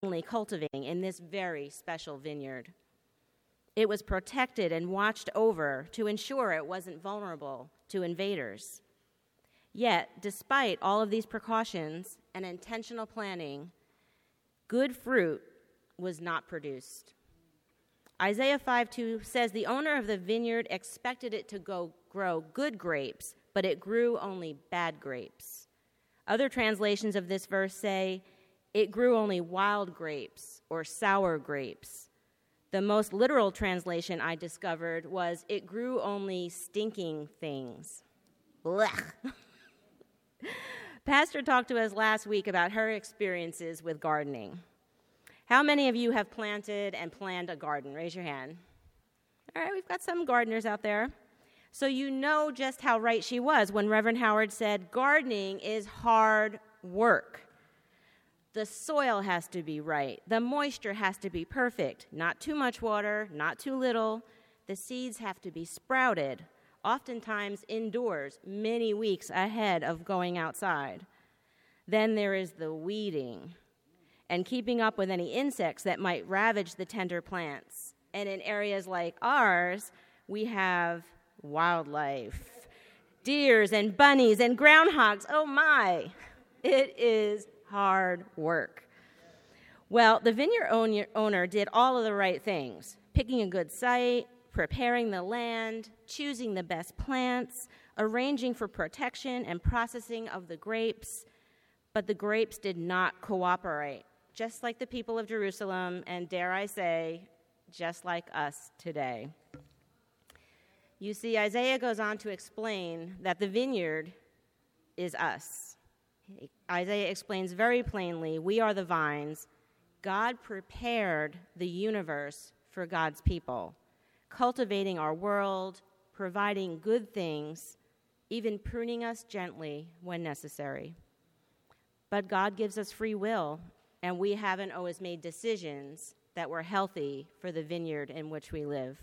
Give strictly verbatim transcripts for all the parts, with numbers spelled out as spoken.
cultivating in this very special vineyard. It was protected and watched over to ensure it wasn't vulnerable to invaders. Yet, despite all of these precautions and intentional planning, good fruit was not produced. Isaiah five two says the owner of the vineyard expected it to go grow good grapes, but it grew only bad grapes. Other translations of this verse say it grew only wild grapes or sour grapes. The most literal translation I discovered was it grew only stinking things. Blech. Pastor talked to us last week about her experiences with gardening. How many of you have planted and planned a garden? Raise your hand. All right, we've got some gardeners out there. So you know just how right she was when Reverend Howard said, gardening is hard work. The soil has to be right. The moisture has to be perfect. Not too much water, not too little. The seeds have to be sprouted, oftentimes indoors, many weeks ahead of going outside. Then there is the weeding and keeping up with any insects that might ravage the tender plants. And in areas like ours, we have wildlife, deers and bunnies and groundhogs. Oh my, it is hard work. Well, the vineyard owner did all of the right things, picking a good site, preparing the land, choosing the best plants, arranging for protection and processing of the grapes, but the grapes did not cooperate, just like the people of Jerusalem, and dare I say, just like us today. You see, Isaiah goes on to explain that the vineyard is us. Isaiah explains very plainly, we are the vines. God prepared the universe for God's people, cultivating our world, providing good things, even pruning us gently when necessary. But God gives us free will, and we haven't always made decisions that were healthy for the vineyard in which we live.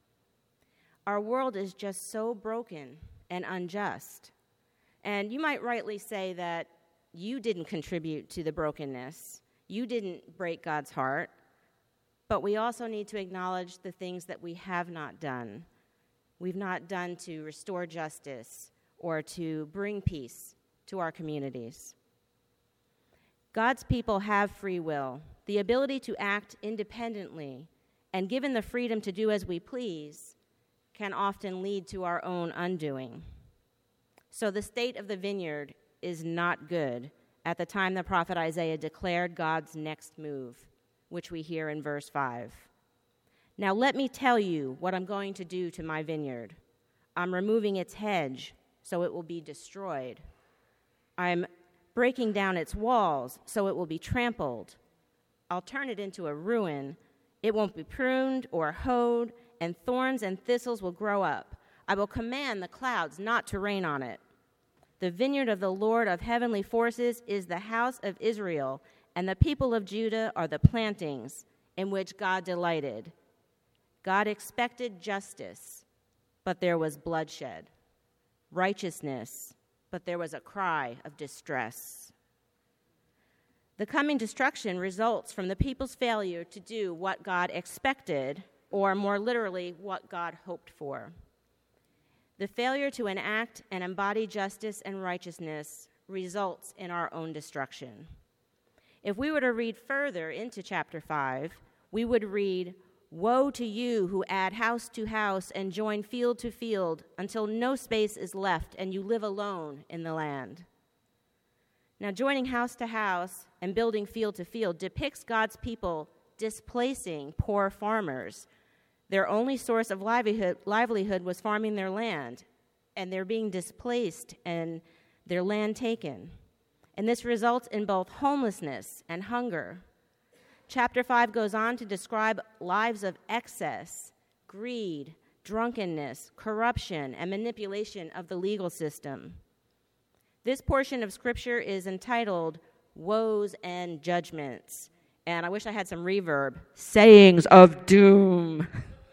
Our world is just so broken and unjust. And you might rightly say that you didn't contribute to the brokenness. You didn't break God's heart. But we also need to acknowledge the things that we have not done. We've not done to restore justice or to bring peace to our communities. God's people have free will, the ability to act independently, and given the freedom to do as we please, can often lead to our own undoing. So the state of the vineyard is not good at the time the prophet Isaiah declared God's next move, which we hear in verse five. Now let me tell you what I'm going to do to my vineyard. I'm removing its hedge so it will be destroyed. I'm breaking down its walls so it will be trampled. I'll turn it into a ruin. It won't be pruned or hoed, and thorns and thistles will grow up. I will command the clouds not to rain on it. The vineyard of the Lord of heavenly forces is the house of Israel, and the people of Judah are the plantings in which God delighted. God expected justice, but there was bloodshed. Righteousness, but there was a cry of distress. The coming destruction results from the people's failure to do what God expected, or more literally, what God hoped for. The failure to enact and embody justice and righteousness results in our own destruction. If we were to read further into chapter five, we would read, "Woe to you who add house to house and join field to field until no space is left and you live alone in the land." Now, joining house to house and building field to field depicts God's people displacing poor farmers. Their only source of livelihood, livelihood was farming their land, and they're being displaced and their land taken. And this results in both homelessness and hunger. Chapter five goes on to describe lives of excess, greed, drunkenness, corruption, and manipulation of the legal system. This portion of Scripture is entitled Woes and Judgments. And I wish I had some reverb. Sayings of doom.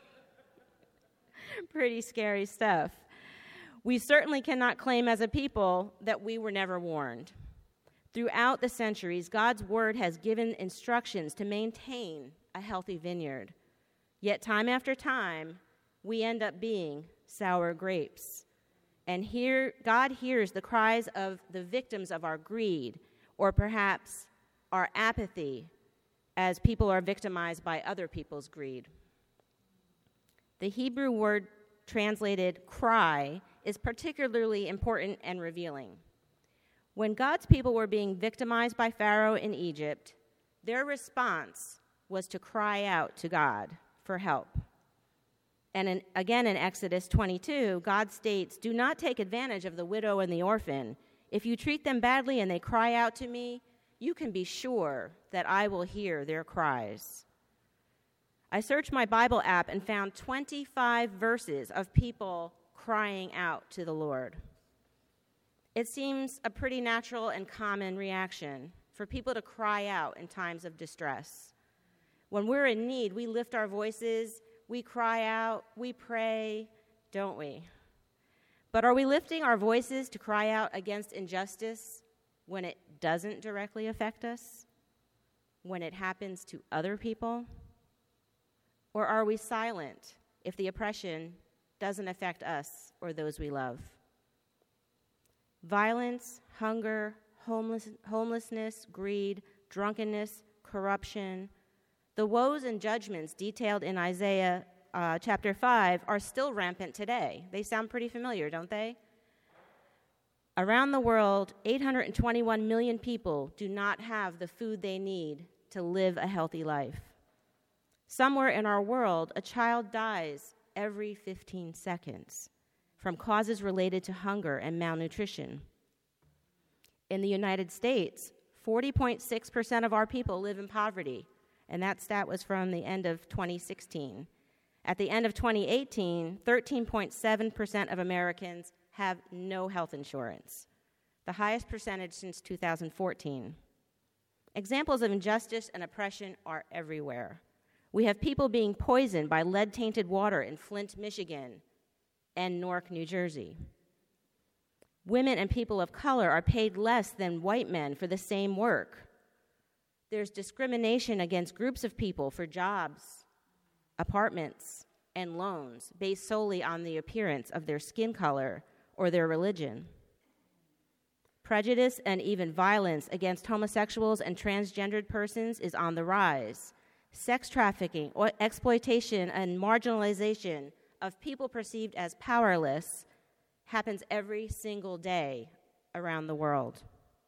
Pretty scary stuff. We certainly cannot claim as a people that we were never warned. Throughout the centuries, God's word has given instructions to maintain a healthy vineyard. Yet time after time, we end up being sour grapes. And here, God hears the cries of the victims of our greed, or perhaps our apathy, as people are victimized by other people's greed. The Hebrew word translated cry is particularly important and revealing. When God's people were being victimized by Pharaoh in Egypt, their response was to cry out to God for help. And in, again in Exodus twenty-two, God states, "Do not take advantage of the widow and the orphan. If you treat them badly and they cry out to me, you can be sure that I will hear their cries." I searched my Bible app and found twenty-five verses of people crying out to the Lord. It seems a pretty natural and common reaction for people to cry out in times of distress. When we're in need, we lift our voices, we cry out, we pray, don't we? But are we lifting our voices to cry out against injustice when it doesn't directly affect us? When it happens to other people? Or are we silent if the oppression doesn't affect us or those we love? Violence, hunger, homeless, homelessness, greed, drunkenness, corruption, the woes and judgments detailed in Isaiah uh, chapter five are still rampant today. They sound pretty familiar, don't they? Around the world, eight hundred twenty-one million people do not have the food they need to live a healthy life. Somewhere in our world, a child dies every fifteen seconds from causes related to hunger and malnutrition. In the United States, forty point six percent of our people live in poverty, and that stat was from the end of twenty sixteen. At the end of twenty eighteen, thirteen point seven percent of Americans have no health insurance, the highest percentage since two thousand fourteen. Examples of injustice and oppression are everywhere. We have people being poisoned by lead-tainted water in Flint, Michigan, and Newark, New Jersey. Women and people of color are paid less than white men for the same work. There's discrimination against groups of people for jobs, apartments, and loans based solely on the appearance of their skin color or their religion. Prejudice and even violence against homosexuals and transgendered persons is on the rise. Sex trafficking, or exploitation, and marginalization of people perceived as powerless happens every single day around the world.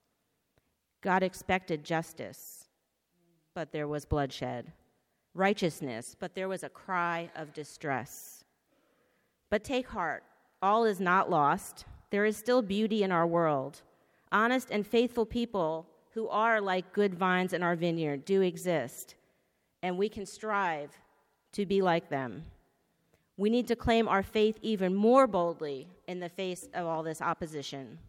God expected justice, but there was bloodshed. Righteousness, but there was a cry of distress. But take heart, all is not lost. There is still beauty in our world. Honest and faithful people who are like good vines in our vineyard do exist, and we can strive to be like them. We need to claim our faith even more boldly in the face of all this opposition.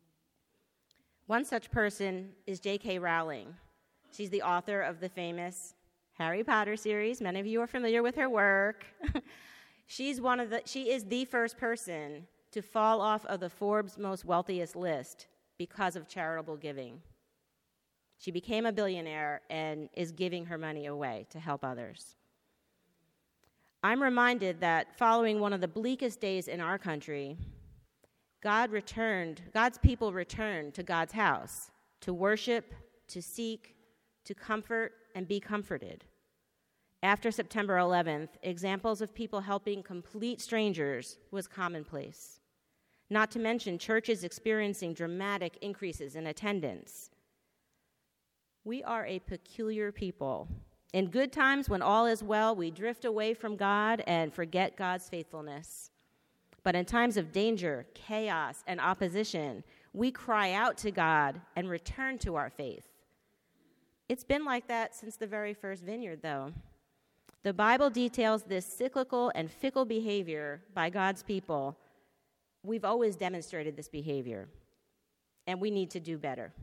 One such person is J K Rowling. She's the author of the famous Harry Potter series. Many of you are familiar with her work. She's one of the, she is the first person to fall off of the Forbes most wealthiest list because of charitable giving. She became a billionaire and is giving her money away to help others. I'm reminded that following one of the bleakest days in our country, God returned, God's people returned to God's house to worship, to seek, to comfort, and be comforted. After September eleventh, examples of people helping complete strangers was commonplace. Not to mention churches experiencing dramatic increases in attendance. We are a peculiar people. In good times, when all is well, we drift away from God and forget God's faithfulness. But in times of danger, chaos, and opposition, we cry out to God and return to our faith. It's been like that since the very first vineyard, though. The Bible details this cyclical and fickle behavior by God's people. We've always demonstrated this behavior, and we need to do better.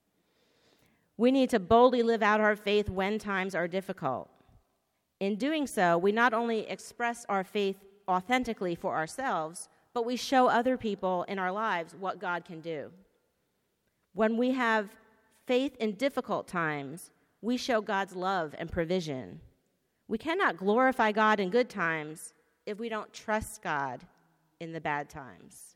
We need to boldly live out our faith when times are difficult. In doing so, we not only express our faith authentically for ourselves, but we show other people in our lives what God can do. When we have faith in difficult times, we show God's love and provision. We cannot glorify God in good times if we don't trust God in the bad times.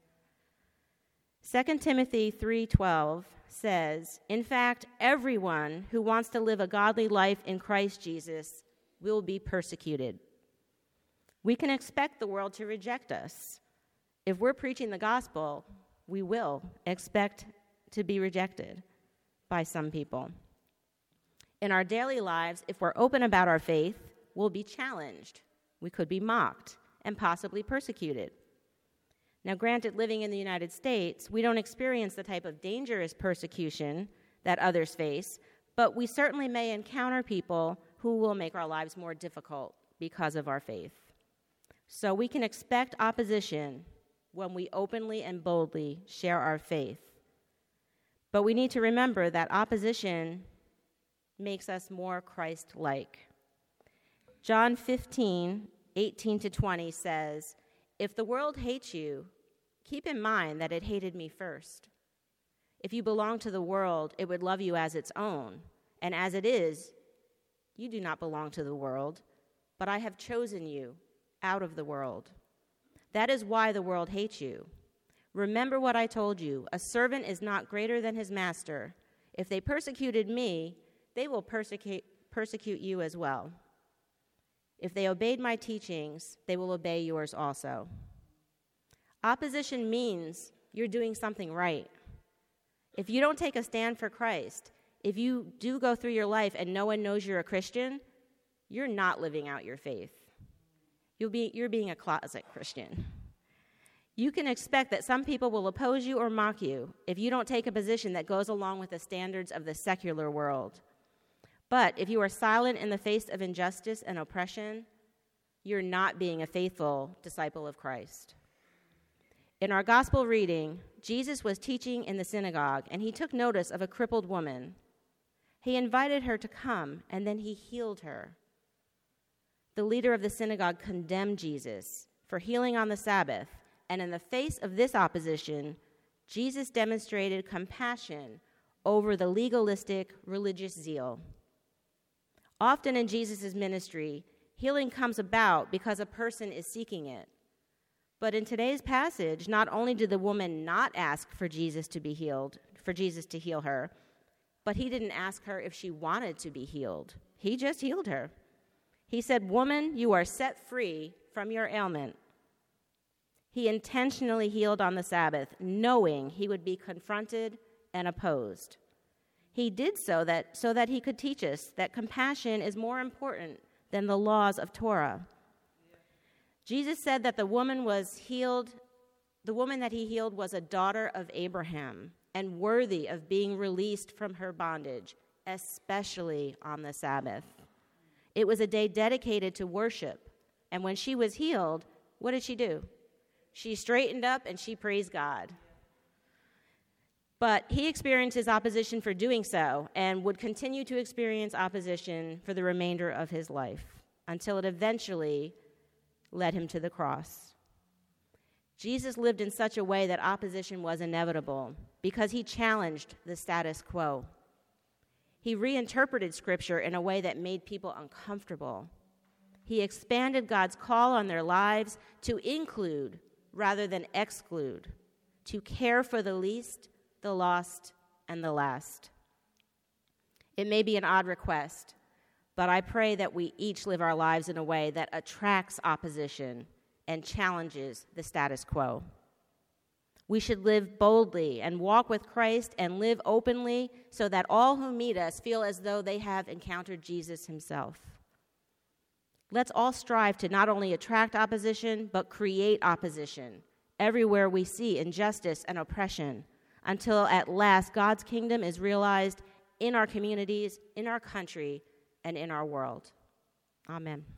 Second Timothy three twelve says, "In fact, everyone who wants to live a godly life in Christ Jesus will be persecuted." We can expect the world to reject us. If we're preaching the gospel, we will expect to be rejected by some people. In our daily lives, if we're open about our faith, we'll be challenged. We could be mocked and possibly persecuted. Now, granted, living in the United States, we don't experience the type of dangerous persecution that others face, but we certainly may encounter people who will make our lives more difficult because of our faith. So we can expect opposition when we openly and boldly share our faith. But we need to remember that opposition makes us more Christ-like. John fifteen, eighteen to twenty says, "If the world hates you, keep in mind that it hated me first. If you belong to the world, it would love you as its own. And as it is, you do not belong to the world, but I have chosen you out of the world. That is why the world hates you. Remember what I told you, a servant is not greater than his master. If they persecuted me, they will persecute, persecute you as well. If they obeyed my teachings, they will obey yours also." Opposition means you're doing something right. If you don't take a stand for Christ, if you do go through your life and no one knows you're a Christian, you're not living out your faith. You'll be, you're being a closet Christian. You can expect that some people will oppose you or mock you if you don't take a position that goes along with the standards of the secular world. But if you are silent in the face of injustice and oppression, you're not being a faithful disciple of Christ. In our gospel reading, Jesus was teaching in the synagogue, and he took notice of a crippled woman. He invited her to come, and then he healed her. The leader of the synagogue condemned Jesus for healing on the Sabbath, and in the face of this opposition, Jesus demonstrated compassion over the legalistic religious zeal. Often in Jesus' ministry, healing comes about because a person is seeking it. But in today's passage, not only did the woman not ask for Jesus to be healed, for Jesus to heal her, but he didn't ask her if she wanted to be healed. He just healed her. He said, "Woman, you are set free from your ailment." He intentionally healed on the Sabbath, knowing he would be confronted and opposed. He did so that, so that he could teach us that compassion is more important than the laws of Torah. Jesus said that the woman was healed, the woman that he healed was a daughter of Abraham and worthy of being released from her bondage, especially on the Sabbath. It was a day dedicated to worship, and when she was healed, what did she do? She straightened up and she praised God. But he experienced his opposition for doing so and would continue to experience opposition for the remainder of his life until it eventually led him to the cross. Jesus lived in such a way that opposition was inevitable because he challenged the status quo. He reinterpreted Scripture in a way that made people uncomfortable. He expanded God's call on their lives to include rather than exclude, to care for the least, the lost, and the last. It may be an odd request, but I pray that we each live our lives in a way that attracts opposition and challenges the status quo. We should live boldly and walk with Christ and live openly so that all who meet us feel as though they have encountered Jesus himself. Let's all strive to not only attract opposition, but create opposition everywhere we see injustice and oppression until at last God's kingdom is realized in our communities, in our country, and in our world. Amen.